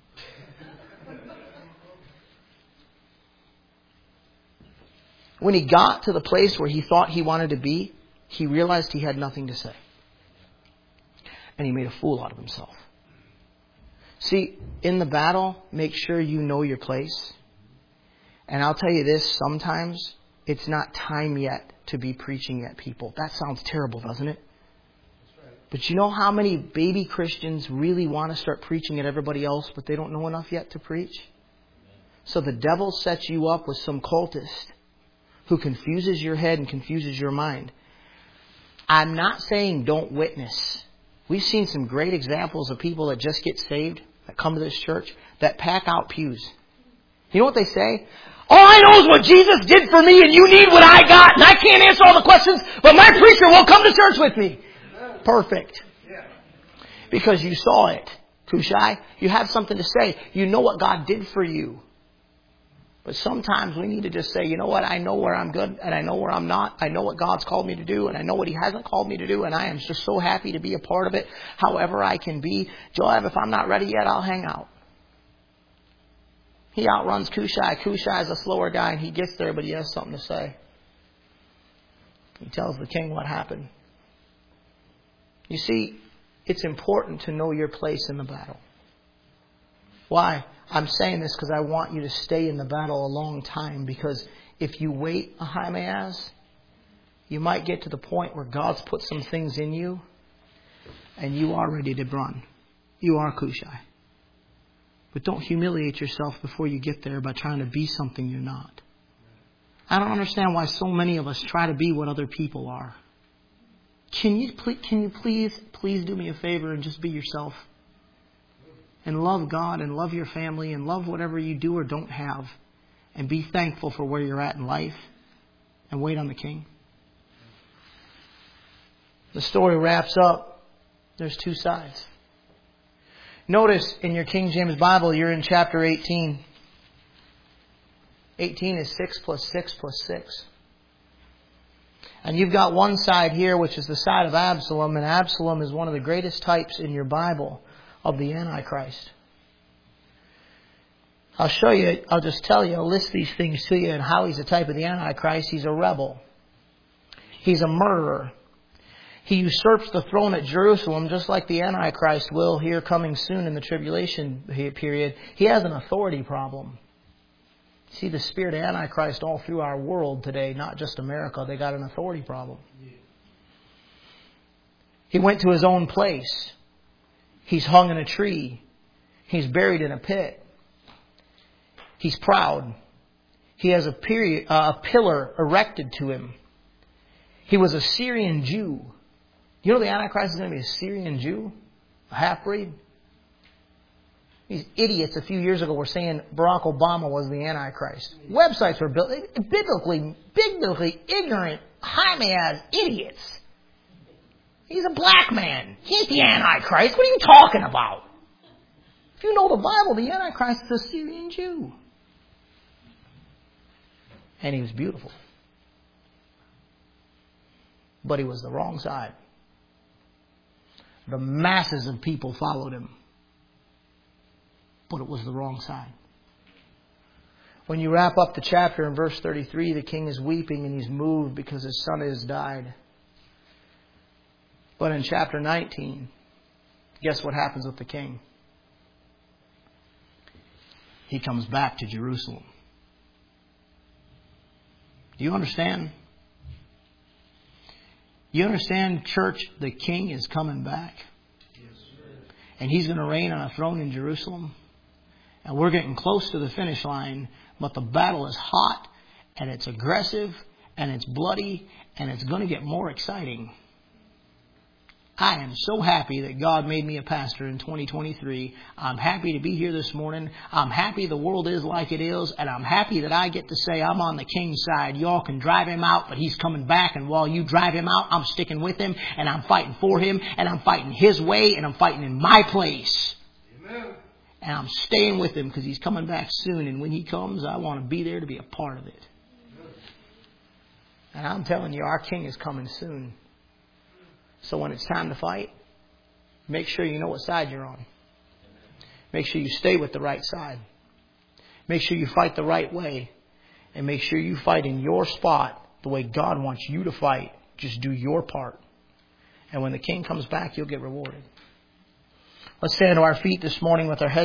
When he got to the place where he thought he wanted to be, he realized he had nothing to say. And he made a fool out of himself. See, in the battle, make sure you know your place. And I'll tell you this, sometimes it's not time yet to be preaching at people. That sounds terrible, doesn't it? But you know how many baby Christians really want to start preaching at everybody else, but they don't know enough yet to preach? So the devil sets you up with some cultist who confuses your head and confuses your mind. I'm not saying don't witness. We've seen some great examples of people that just get saved, that come to this church, that pack out pews. You know what they say? All I know is what Jesus did for me, and you need what I got, and I can't answer all the questions, but my preacher will come to church with me. Perfect. Because you saw it, Kushai. You have something to say. You know what God did for you. But sometimes we need to just say, you know what? I know where I'm good and I know where I'm not. I know what God's called me to do and I know what He hasn't called me to do. And I am just so happy to be a part of it however I can be. Joab, if I'm not ready yet, I'll hang out. He outruns Kushai. Kushai is a slower guy and he gets there, but he has something to say. He tells the king what happened. You see, it's important to know your place in the battle. Why? I'm saying this because I want you to stay in the battle a long time. Because if you wait, Ahimaaz, you might get to the point where God's put some things in you and you are ready to run. You are Kushai. But don't humiliate yourself before you get there by trying to be something you're not. I don't understand why so many of us try to be what other people are. Can you please do me a favor and just be yourself? And love God and love your family and love whatever you do or don't have. And be thankful for where you're at in life. And wait on the King. The story wraps up. There's two sides. Notice in your King James Bible, you're in chapter 18. 18 is 6 plus 6 plus 6. And you've got one side here, which is the side of Absalom. And Absalom is one of the greatest types in your Bible of the Antichrist. I'll show you, I'll just tell you, I'll list these things to you and how he's a type of the Antichrist. He's a rebel. He's a murderer. He usurps the throne at Jerusalem just like the Antichrist will here coming soon in the tribulation period. He has an authority problem. See the spirit of Antichrist all through our world today, not just America. They got an authority problem. He went to his own place. He's hung in a tree. He's buried in a pit. He's proud. He has a pillar erected to him. He was a Syrian Jew. You know the Antichrist is going to be a Syrian Jew? A half-breed? These idiots a few years ago were saying Barack Obama was the Antichrist. Websites were built. Biblically ignorant, high-mad idiots. He's a black man. He's the Antichrist. What are you talking about? If you know the Bible, the Antichrist is a Syrian Jew. And he was beautiful. But he was the wrong side. The masses of people followed him. But it was the wrong side. When you wrap up the chapter in verse 33, the king is weeping and he's moved because his son has died. But in chapter 19, guess what happens with the king? He comes back to Jerusalem. Do you understand? You understand, church, the king is coming back. Yes, sir. And he's going to reign on a throne in Jerusalem. And we're getting close to the finish line, but the battle is hot, and it's aggressive, and it's bloody, and it's going to get more exciting. I am so happy that God made me a pastor in 2023. I'm happy to be here this morning. I'm happy the world is like it is. And I'm happy that I get to say I'm on the king's side. Y'all can drive him out, but he's coming back. And while you drive him out, I'm sticking with him. And I'm fighting for him. And I'm fighting his way. And I'm fighting in my place. Amen. And I'm staying with him because he's coming back soon. And when he comes, I want to be there to be a part of it. And I'm telling you, our king is coming soon. So when it's time to fight, make sure you know what side you're on. Make sure you stay with the right side. Make sure you fight the right way. And make sure you fight in your spot the way God wants you to fight. Just do your part. And when the king comes back, you'll get rewarded. Let's stand to our feet this morning with our heads